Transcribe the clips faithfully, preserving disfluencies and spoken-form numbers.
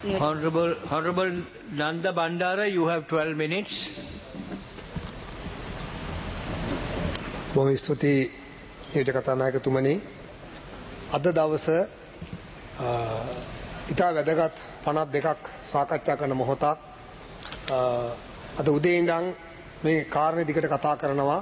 Honorable, Honorable Nanda Bandara, you have twelve minutes. බොහොම ස්තුතියි ඊට කතානායකතුමනි. අද දවස ඉතා වැදගත් පනත් දෙකක් සාකච්ඡා කරන මොහොතක්. අද උදේ ඉඳන් මේ කාරණේ දිගට කතා කරනවා.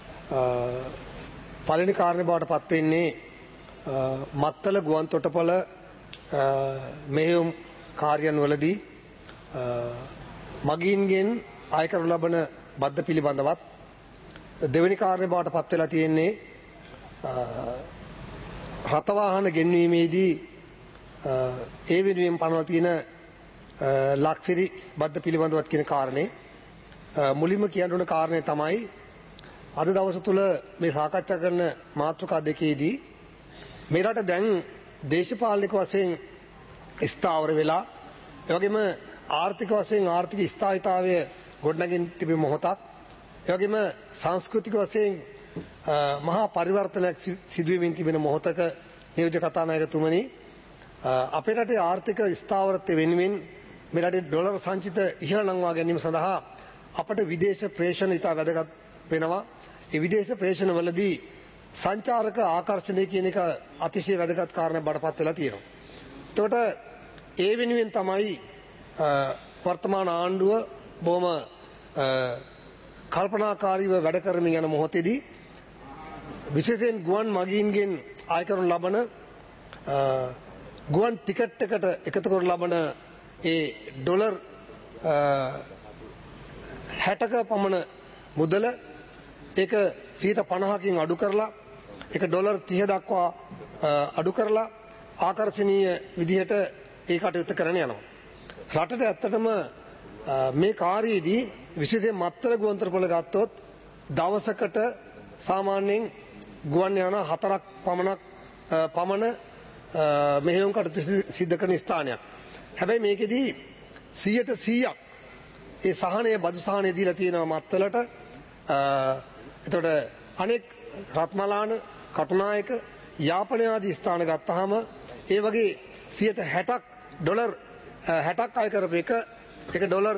පළවෙනි කාරණේ බවට පත් වෙන්නේ මත්තල ගුවන් තොටුපළ මෙහෙයුම් කාර්යයන් වලදී මගීන්ගෙන් ආය කරනු ලබන බද්ධ පිළිබඳවත්. දෙවෙනි කාරණේ බවට පත් වෙලා තියෙන්නේ රථ වාහන ගෙන්වීමේදී ඒ වෙනුවෙන් පනවලා තියෙන ලක්සිරි බද්ධ පිළිබඳවත් කියන කාරණේ. මුලින්ම කියන්න ඕන කාරණේ තමයි අද දවස තුල මේ සාකච්ඡා කරන මාතෘකා දෙකේදී මේ රට දැන් දේශපාලනික වශයෙන් ස්ථාවර වෙලා ඒ වගේම ආර්ථික වශයෙන් ආර්ථික ස්ථායීතාවය ගොඩනගින් තිබෙන මොහොතක්. ඒ වගේම සංස්කෘතික වශයෙන් මහා පරිවර්තනයක් සිදුවෙමින් තිබෙන මොහොතක නියෝජ්‍ය කතානායකතුමනි, අපේ රටේ ආර්ථික ස්ථාවරත්වය වෙනුවෙන් මේ රටේ ඩොලර් සංචිත ඉහළ නංවා ගැනීම සඳහා අපට විදේශ ප්‍රේෂණ ඉතා වැදගත් වෙනවා. ඒ විදේශ ප්‍රේෂණ වලදී සංචාරක ආකර්ෂණය කියන එක අතිශය වැදගත් කාරණයක් බඩපත් වෙලා තියෙනවා. එතකොට ඒ වෙනුවෙන් තමයි වර්තමාන ආණ්ඩුව බොහොම කල්පනාකාරීව වැඩ කරමින් යන මොහොතේදී විශේෂයෙන් ගුවන් මගීන්ගෙන් ආය කරනු ලබන ගුවන් ටිකට් එකට එකතු කරනු ලබන ඒ ඩොලර් හැටක පමණ මුදල ඒක සියයට පනහකින් අඩු කරලා ඒක ඩොලර් තිහ දක්වා අඩු කරලා ආකර්ශනීය විදිහට ඒ කටයුත්ත කරන්න යනවා. රටට ඇත්තටම මේ කාර්යයේදී විශේෂයෙන් මත්තල ගුවන් තොටුපළ ගත්තොත් දවසකට සාමාන්‍යයෙන් ගුවන් යාන හතරක් පමණක් පමණ මෙහෙයුම් කටයුතු සිදු කරන ස්ථානයක්. හැබැයි මේකෙදී සියයට සීයක් ඒ සහනය බදු සහනය දීලා තියෙනවා මත්තලට. එතකොට අනෙක් රත්මලාන, කටුනායක, යාපනය ආදී ස්ථාන ගත්තාම ඒ වගේ සියයට හැටක් ඩොලර් හැටක් අය කරපු එක ඒක ඩොලර්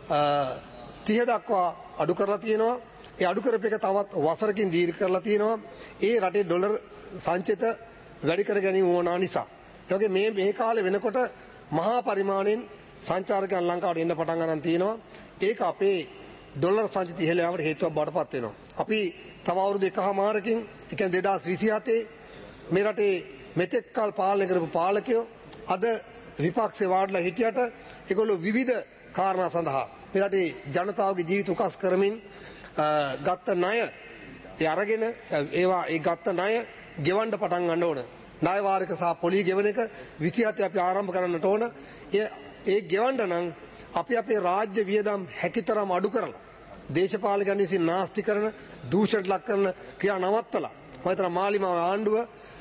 තිහ දක්වා අඩු කරලා තියෙනවා. ඒ අඩු කරපු එක තවත් වසරකින් දීර්ඝ කරලා තියෙනවා. ඒ රටේ ඩොලර් සංචිත වැඩි කර ගැනීම වුණා නිසා. ඒ වගේ මේ මේ කාලේ වෙනකොට මහා පරිමාණයෙන් සංචාරකයන් ලංකාවට එන්න පටන් ගන්න තියෙනවා. ඒක අපේ ඩොලර් සංචිත ඉහළ යාමට හේතුවක් බවට පත් වෙනවා. අපි තව අවුරුදු එකහමාරකින් ඒ කියන්නේ දෙදාස් විසිහතේ මේ රටේ මෙතෙක් කල් පාලනය කරපු පාලකයෝ අද විපක්ෂේ වාඩිලා හිටියට ඒගොල්ලෝ විවිධ කාරණා සඳහා මේ රටේ ජනතාවගේ ජීවිත උකස් කරමින් ගත්ත ණය ඒ අරගෙන ඒවා ඒ ගත්ත ණය ගෙවන්න පටන් ගන්න ඕන. ණය වාරික සහ පොලි ගෙවන එක විසිහතේ අපි ආරම්භ කරන්නට ඕන. ඒ ඒ ගෙවන්න නම් අපි අපේ රාජ්‍ය වියදම් හැකිතරම් අඩු කරලා දේශපාලකයන් විසින් නාස්ති කරන දූෂණයට ලක් කරන ක්‍රියා නවත්තලා මම හිතනවා මාලිමාව ආණ්ඩුව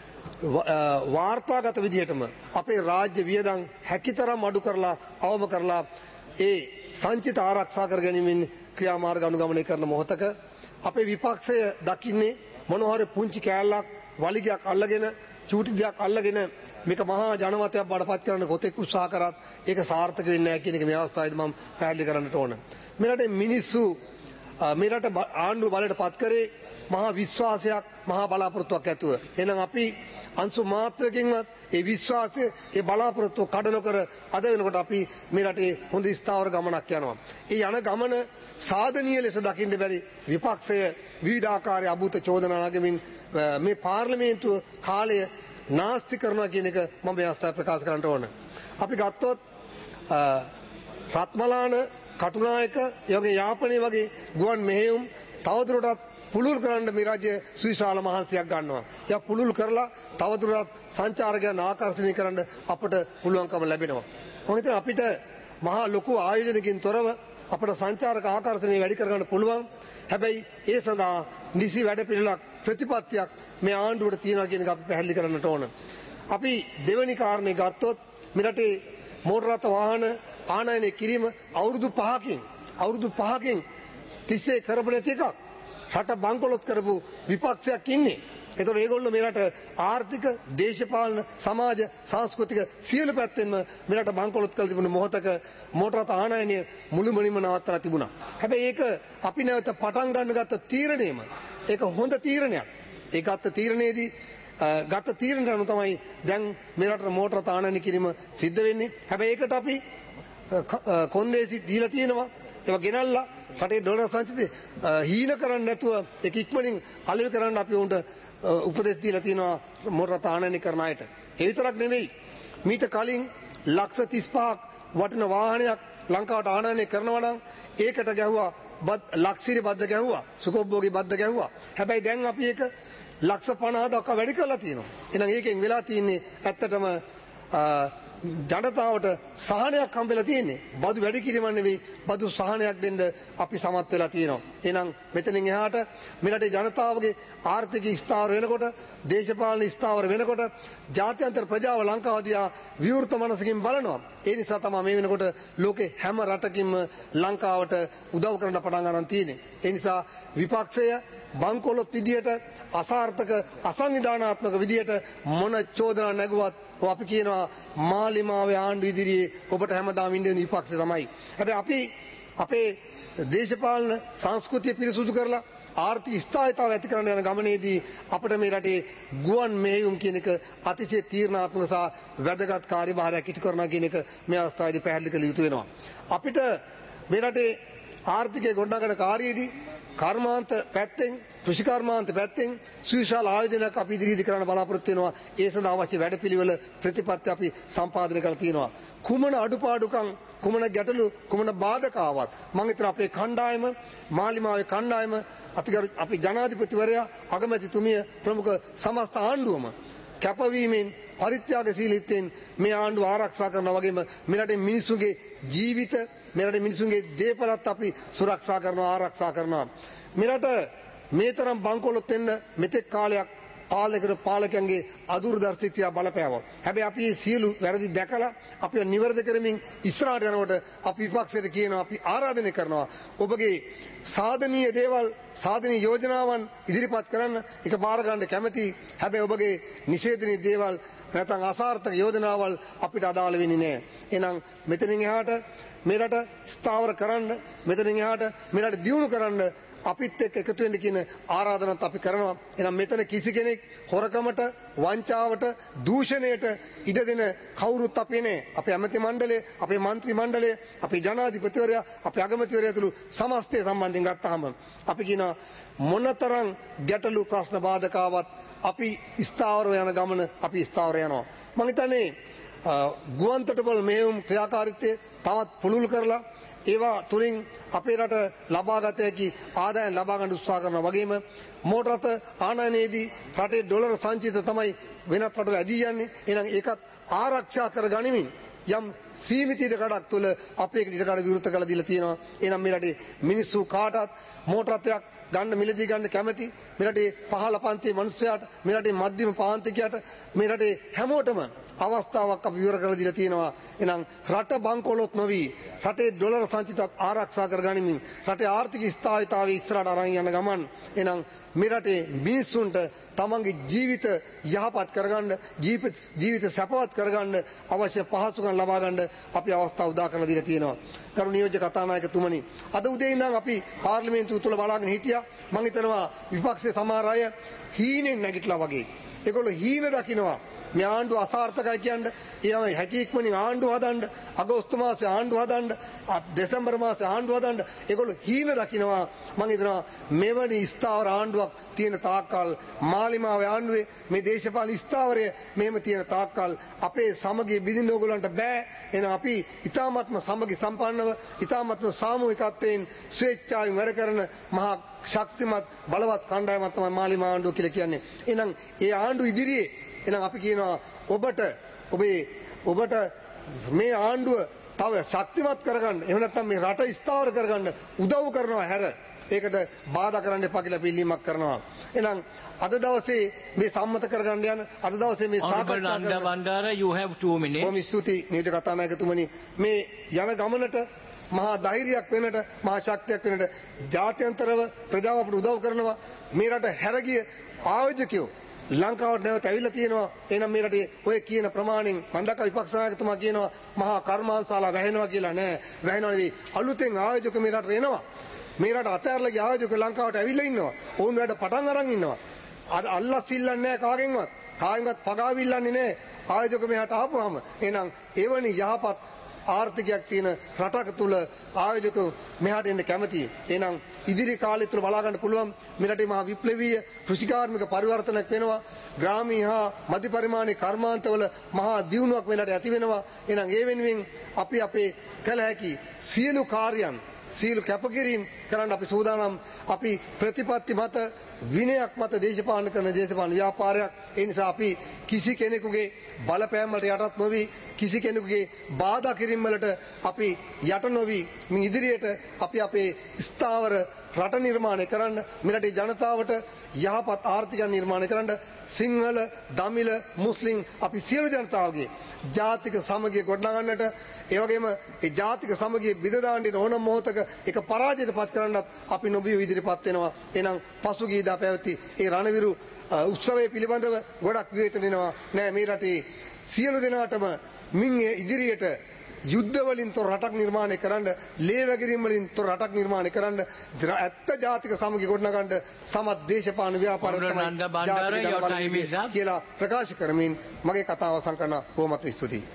වාර්තාගත විදිහටම අපේ රාජ්‍ය වියදම් හැකිතරම් අඩු කරලා අවම කරලා ඒ සංචිත ආරක්ෂා කර ගැනීමෙන් ක්‍රියාමාර්ග අනුගමනය කරන මොහොතක අපේ විපක්ෂය දකින්නේ මොනවාරි පුංචි කෑල්ලක් වලිගයක් අල්ලගෙන චූටි දෙයක් අල්ලගෙන මේක මහා ජනමතයක් බඩපත් කරන්න කොතෙක් උත්සාහ කරත් ඒක සාර්ථක වෙන්නේ නැහැ කියන එක මේ අවස්ථාවේදී මම පැහැදිලි කරන්නට ඕන. මේ රටේ මිනිස්සු මේ රට ආණ්ඩුව බලයට පත් කරේ මහා විශ්වාසයක් මහා බලාපොරොත්තුවක් ඇතුව. එහෙනම් අපි අංශු මාත්‍රකින්වත් ඒ විශ්වාසය ඒ බලාපොරොත්තුව කඩන කර අද වෙනකොට අපි මේ රටේ හොඳ ස්ථාවර ගමනක් යනවා. ඒ යන ගමන සාධනීය ලෙස දකින්න බැරි විපක්ෂය විවිධාකාරයේ අභූත චෝදනා නගමින් මේ පාර්ලිමේන්තුව කාලය නාස්ති කරනවා කියන එක මම මේ අවස්ථාවේ ප්‍රකාශ කරන්න ඕන. අපි ගත්තොත් රත්මලාන, කටුනායක, යෝගේ යාපනයේ වගේ ගුවන් මෙහෙයුම් තවදුරටත් පුළුල් කරන්න මේ රාජ්‍ය සුවිශාල මහන්සියක් ගන්නවා. ඒක පුළුල් කරලා තවදුරටත් සංචාරකයන් ආකර්ෂණය කරන්න අපට පුළුවන්කම ලැබෙනවා. මොකද ඉතින් අපිට මහා ලොකු ආයෝජනකින් තොරව අපට සංචාරක ආකර්ෂණය වැඩි කරගන්න පුළුවන්. හැබැයි ඒ සඳහා නිසි වැඩපිළිවෙලක් ප්‍රතිපත්තියක් මේ ආණ්ඩුවට තියෙනවා කියන එක අපි පැහැදිලි කරන්නට ඕන. අපි දෙවෙනි කාරණේ ගත්තොත් මේ රටේ මෝටර රථ වාහන ආනයනය කිරීම අවුරුදු පහකින් අවුරුදු පහකින් තිස්සේ කරපු නැති එකක්. රට බංකොලොත් කරපු විපක්ෂයක් ඉන්නේ. එතකොට ඒගොල්ලෝ මෙරට ආර්ථික, දේශපාලන, සමාජ, සංස්කෘතික සියලු පැත්තෙන්ම මෙරට බංකොලොත් කළ තිබුණු මොහොතක මෝටර රථ ආනයනය මුළුමනින්ම නවත්තලා තිබුණා. හැබැයි ඒක අපි නැවත පටන් ගන්න ගත්ත තීරණයම ඒක හොඳ තීරණයක්. ඒ ගත්ත තීරණයේදී ගත තීරණයට අනුව තමයි දැන් මෙරට මෝටර රථ ආනයනය කිරීම සිද්ධ වෙන්නේ. හැබැයි ඒකට අපි කොන්දේසි දීලා තියෙනවා. ඒවා ගෙනල්ලා රටේ ඩොලර් සංචිතය හීන කරන්න නැතුව ඒක ඉක්මනින් අලෙවි කරන්න අපි උන්ට උපදෙස් දීලා තියෙනවා මෝටර රථ ආනයනය කරන අයට. ඒ විතරක් නෙවෙයි. මීට කලින් ලක්ෂ තිස් පහක් වටින වාහනයක් ලංකාවට ආනයනය කරනවා නම් ඒකට ගැහුවා ලක්ෂිරි බද්ද ගැහුවා. සුකොබ්බෝගේ බද්ද ගැහුවා. හැබැයි දැන් අපි ඒක ලක්ෂ පනහ දක්වා වැඩි කරලා තියෙනවා. එහෙනම් ඒකෙන් වෙලා තියෙන්නේ ඇත්තටම ජනතාවට සහනයක් හම්බෙලා තියෙන්නේ. බදු වැඩි කිරීම නෙවෙයි බදු සහනයක් දෙන්න අපි සමත් වෙලා තියෙනවා. එහෙනම් මෙතනින් එහාට මෙරටේ ජනතාවගේ ආර්ථික ස්ථාවර වෙනකොට, දේශපාලන ස්ථාවර වෙනකොට ජාත්‍යන්තර ප්‍රජාව ලංකාව දිහා විවෘත මනසකින් බලනවා. ඒ නිසා තමයි මේ වෙනකොට ලෝකේ හැම රටකින්ම ලංකාවට උදව් කරන්න පටන් ගන්න තියෙන්නේ. ඒ නිසා විපක්ෂය බංකොලොත් විදියට අසාර්ථක අසංවිධානාත්මක විදියට මොන චෝදනා නැගුවත් අපි කියනවා මාලිමාවේ ආණ්ඩු ඉදිරියේ ඔබට හැමදාම ඉන්න විපක්ෂය තමයි. හැබැයි අපි අපේ දේශපාලන සංස්කෘතිය පිරිසුදු කරලා ආර්ථික ස්ථායීතාව ඇති කරන්න යන ගමනේදී අපිට මේ රටේ ගුවන් මෙහෙයුම් කියන එක අතිශය තීරණාත්මක සහ වැදගත් කාර්යභාරයක් ඉටු කරනවා කියන එක මේ අවස්ථාවේදී පැහැදිලි කළ යුතු වෙනවා. අපිට මේ රටේ ආර්ථිකය ගොඩනගන කාර්යයේදී කර්මාන්ත පැත්තෙන්, කෘෂිකර්මාන්ත පැත්තෙන් සුවිශාල ආයෝජනයක් අපි ඉදිරියේදී කරන්න බලාපොරොත්තු වෙනවා. ඒ සඳහා අවශ්‍ය වැඩපිළිවෙල ප්‍රතිපත්ති අපි සම්පාදනය කරලා තියෙනවා. කුමන අඩුපාඩුකම්, කුමන ගැටලු, කුමන බාධක ආවත් මම හිතන අපේ කණ්ඩායම, මාලිමාවේ කණ්ඩායම, අපි ජනාධිපතිවරයා, අගමැතිතුමිය, ප්‍රමුඛ සමස්ත ආණ්ඩුවම කැපවීමෙන්, පරිත්‍යාගශීලීත්වයෙන් මේ ආණ්ඩුව ආරක්ෂා කරනවා. වගේම මෙරටේ මිනිසුන්ගේ ජීවිත, මෙරට මිනිසුන්ගේ දේපලත් අපි සුරක්ෂා කරනවා, ආරක්ෂා කරනවා. මෙරට මේ තරම් බංකොලොත් වෙන්න මෙතෙක් කාලයක් පාලකර පාලකයන්ගේ අදුරදර්ශීත්වය බලපෑවා. හැබැයි අපි මේ සියලු වැරදි දැකලා අපිව නිවැරදි කරමින් ඉස්සරහට යනකොට අපි විපක්ෂයට කියනවා, අපි ආරාධනය කරනවා ඔබගේ සාධනීය දේවල්, සාධනීය යෝජනාවන් ඉදිරිපත් කරන්න ඒක බාර ගන්න කැමැති. හැබැයි ඔබගේ නිෂේධනීය දේවල් නැත්නම් අසාර්ථක යෝජනාවල් අපිට අදාළ වෙන්නේ නැහැ. එහෙනම් මෙතනින් එහාට මෙරට ස්ථාවර කරන්න, මෙතනින් එහාට මෙරට දියුණු කරන්න අපිත් එක්ක එකතු වෙන්න කියන ආරාධනාවත් අපි කරනවා. එහෙනම් මෙතන කිසි කෙනෙක් හොරකමට, වංචාවට, දූෂණයට ඉඩ දෙන කවුරුත් අපේ නෑ. අපේ ඇමති මණ්ඩලය, අපේ മന്ത്രി මණ්ඩලය, අපේ ජනාධිපතිවරයා, අපේ අගමැතිවරයා ඇතුළු සමස්තය සම්බන්ධයෙන් ගත්තාම අපි කියනවා මොනතරම් ගැටලු ප්‍රශ්න බාධකාවත් අපි ස්ථාවර යන ගමන අපි ස්ථාවර යනවා. මම හිතන්නේ ගුවන්තොටුපළ මෙහෙයුම් ක්‍රියාකාරීත්වය තවත් පුළුල් කරලා ඒවා තුලින් අපේ රට ලබාගත හැකි ආදායම් ලබා ගන්න උත්සාහ කරනවා. වගේම මෝටර රථ ආනයනයේදී රටේ ඩොලර් සංචිත තමයි වෙනත් රටවල ඇදී යන්නේ. එහෙනම් ඒකත් ආරක්ෂා කර ගනිමින් යම් සීමිත ඉඩකඩක් තුළ අපේ ඉඩකඩ විවෘත කරලා දීලා තියෙනවා. එහෙනම් මේ රටේ මිනිස්සු කාටත් මෝටර රථයක් ගන්න මිලදී ගන්න කැමැති. මේ රටේ පහළ පන්තියේ මිනිස්සයාට, මේ රටේ මධ්‍යම පාන්තිකයට, මේ රටේ හැමෝටම අවස්ථාවක් අපි විවර කරලා දීලා තියෙනවා. එහෙනම් රට බංකොලොත් නොවි රටේ ඩොලර් සංචිතත් ආරක්ෂා කරගනිමින් රටේ ආර්ථික ස්ථායීතාවය ඉස්සරහට අරන් යන ගමන් එහෙනම් මේ රටේ මිනිස්සුන්ට තමන්ගේ ජීවිත යහපත් කරගන්න, ජීවිත ජීවිත සැපවත් කරගන්න අවශ්‍ය පහසුකම් ලබා ගන්න අපි අවස්ථාව උදා කරලා දීලා තියෙනවා. කරු නියෝජ්‍ය කතානායකතුමනි, අද උදේ ඉඳන් අපි පාර්ලිමේන්තුව තුල බලාගෙන හිටියා. මම හිතනවා විපක්ෂයේ සමහර අය හීනෙන් නැගිටලා වගේ. ඒගොල්ලෝ හීන දකින්නවා. මේ ආණ්ඩුව අසාර්ථකයි කියන්නේ ඒවම හැකි ඉක්මනින් ආණ්ඩුව හදන්න, අගෝස්තු මාසේ ආණ්ඩුව හදන්න, දෙසැම්බර් මාසේ ආණ්ඩුව හදන්න ඒගොල්ලෝ හීන දකින්නවා. මම හිතනවා මෙවැනි ස්ථාවර ආණ්ඩුවක් තියෙන තාක්කල්, මාලිමාවේ ආණ්ඩුවේ මේ දේශපාලන ස්ථාවරය මෙහෙම තියෙන තාක්කල් අපේ සමගිය බිඳින්න ඕගොල්ලන්ට බෑ. එහෙනම් අපි ඊ타ත්ම සමගි සම්පන්නව, ඊ타ත්ම සාමූහිකත්වයෙන් ස්වේච්ඡාවෙන් වැඩ කරන මහා ශක්තිමත් බලවත් කණ්ඩායමක් තමයි මාලිමා ආණ්ඩුව කියලා කියන්නේ. එහෙනම් ඒ ආණ්ඩුව ඉදිරියේ එහෙනම් අපි කියනවා ඔබට ඔබේ ඔබට මේ ආණ්ඩුව තව ශක්තිමත් කරගන්න, එහෙම නැත්නම් මේ රට ස්ථාවර කරගන්න උදව් කරනවා හැර ඒකට බාධා කරන්න එපා කියලා පිළිීමක් කරනවා. එහෙනම් අද දවසේ මේ සම්මත කරගන්න යන අද දවසේ මේ සාකච්ඡා කරන Bandara you have two minutes. බොහොම ස්තුතියි නියෝජ්‍ය කතානායකතුමනි. මේ යන ගමනට මහා ධෛර්යයක් වෙනට, මහා ශක්තියක් වෙනට ජාත්‍යන්තරව ප්‍රජාව අපට උදව් කරනවා. මේ රට හැරගිය ආයෝජකයෝ ලංකාවට නැවත ඇවිල්ලා තියෙනවා. එහෙනම් මේ රටේ ඔය කියන ප්‍රමාණයෙන් මම දැක්ක විපක්ෂ නායකතුමා කියනවා මහා කර්මාන්තශාලා වැහෙනවා කියලා. නෑ වැහෙනවා නෙවෙයි. අලුතෙන් ආයෝජක මේ රටට එනවා. මේ රට අතහැරලා ගිය ආයෝජක ලංකාවට ඇවිල්ලා ඉන්නවා. ඔවුන් වැඩ පටන් අරන් ඉන්නවා. අද අල්ලස් ඉල්ලන්නේ නැහැ කාගෙන්වත්. කාගෙන්වත් පගාවිල්ලන්නේ නැහැ. ආයෝජක මෙහාට ආපුවාම එහෙනම් එවැනි යහපත් ආර්ථිකයක් තියෙන රටක තුල ආයෝජක මෙහාට එන්න කැමතියි. එහෙනම් ඉදිරි කාලය තුල බලා ගන්න පුළුවන් මේ රටේ මහා විප්ලවීය කෘෂිකාර්මික පරිවර්තනයක් වෙනවා. ග්‍රාමීය හා මධ්‍ය පරිමාණයේ කර්මාන්තවල මහා දියුණුවක් මේ රටේ ඇති වෙනවා. එහෙනම් ඒ වෙනුවෙන් අපි අපේ කළ හැකි සියලු කාර්යයන් සීල කැපකිරීම කරන්න අපි සූදානම්. අපි ප්‍රතිපත්ති මත විනයක් මත දේශපාලන කරන දේශපාලන ව්‍යාපාරයක්. ඒ නිසා අපි කිසි කෙනෙකුගේ බලපෑම් වලට යටත් නොවි, කිසි කෙනෙකුගේ බාධා කිරීම වලට අපි යට නොවි මේ ඉදිරියට අපි අපේ ස්ථාවර රට නිර්මාණය කරන්න, මේ රටේ ජනතාවට යහපත් ආර්ථිකය නිර්මාණය කරන්න සිංහල, දමිළ, මුස්ලිම් අපි සියලු ජනතාවගේ ජාතික සමගිය ගොඩනගන්නට, ඒ වගේම ඒ ජාතික සමගිය බිඳ දාන්න ඕන මොහොතක ඒක පරාජයටපත් කරන්නත් අපි නොබිය ඉදිරිපත් වෙනවා. එහෙනම් පසුගියදා පැවති ඒ රණවිරු උත්සවය පිළිබඳව ගොඩක් විවේචනනවා. නෑ මේ රටේ සියලු දෙනාටම මින් ඉදිරියට යුද්ධ වලින් තොර රටක් නිර්මාණය කරන්න, ලේ වැගිරීම් වලින් තොර රටක් නිර්මාණය කරන්න, ඇත්ත ජාතික සමගිය ගොඩනගන්න සමත් දේශපාලන ව්‍යාපාර තමයි කියලා ප්‍රකාශ කරමින් මගේ කතාව අවසන් කරන බොහොමත් ස්තුතියි.